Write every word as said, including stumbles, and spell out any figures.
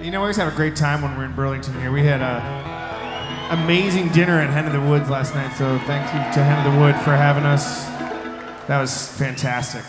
you know, we always have a great time when we're in Burlington here. We had a amazing dinner at Hen of the Woods last night, so thank you to Hen of the Wood for having us. That was fantastic.